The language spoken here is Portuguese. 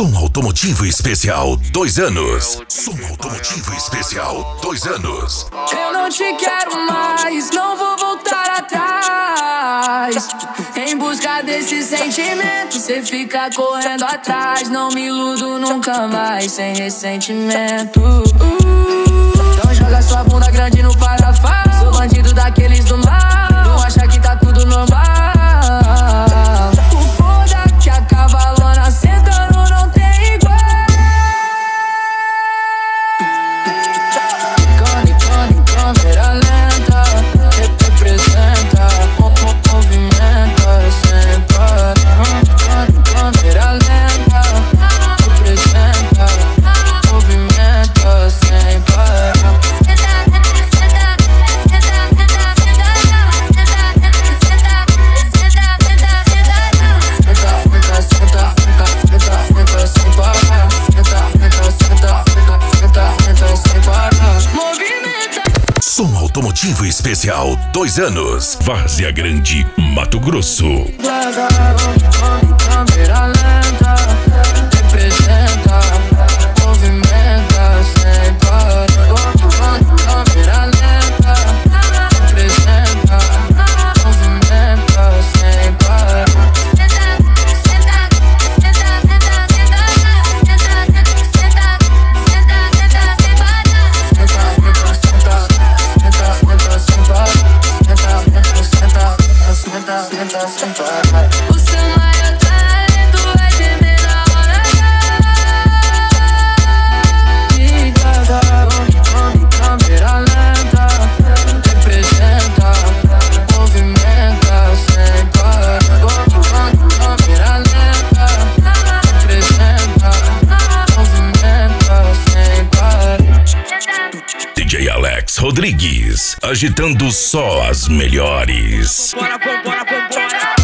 Som Automotivo Especial 2 anos. Som Automotivo Especial 2 anos. Eu não te quero mais, não vou voltar atrás. Em busca desse sentimento, cê fica correndo atrás. Não me iludo nunca mais, sem ressentimento. Então joga sua bunda grande no parafuso. Sou bandido daqueles do mal, não acha que tá tudo normal. O foda que a cavalona sentando não tem igual. Câmera lenta, representa, movimenta sem parar. Câmera lenta, representa, movimenta sem parar. Som Automotivo Especial 2 anos. Várzea Grande, Mato Grosso. Câmera lenta, representa, movimenta sem parar. Câmera lenta, representa, movimenta sem parar. O seu maior talento é gemer na hora H. Câmera lenta, representa, movimenta sem parar. Câmera lenta, representa, movimenta sem parar. DJ Alex Rodrigues, agitando só as melhores. Bora.